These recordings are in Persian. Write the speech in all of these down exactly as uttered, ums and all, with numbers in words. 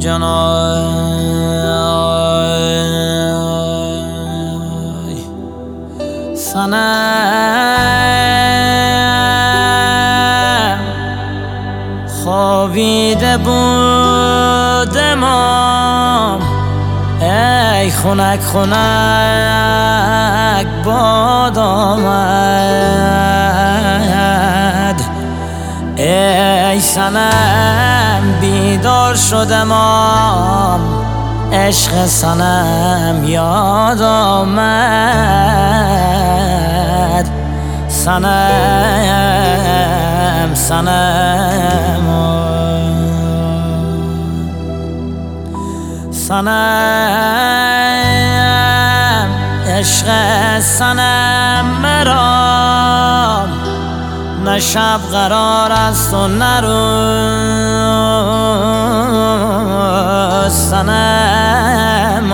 جانای صنم خوابیده بودم ای خنک خنک باد آمد ای صنم بیدار شدم عشق صنم یاد آمد صنم صنم صنم عشق صنم مرا نه شب قرار است و نه روز صنم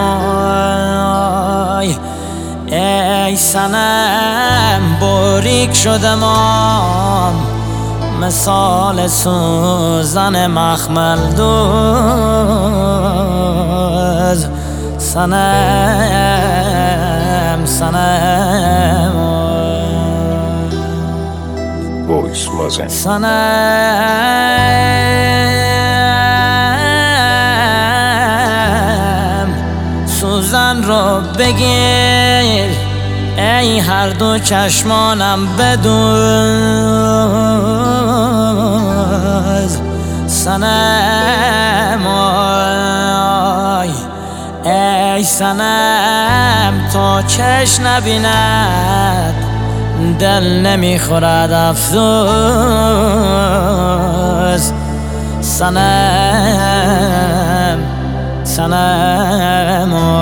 ای صنم باریک شدم مثال سوزن مخمل دوز صنم صنم Voice Mazen صنم سوزن رو بگیر ای هر دو چشمانم بدوز صنم ای صنم تا چش نبیند دل نمیخورد افسوس صنم صنم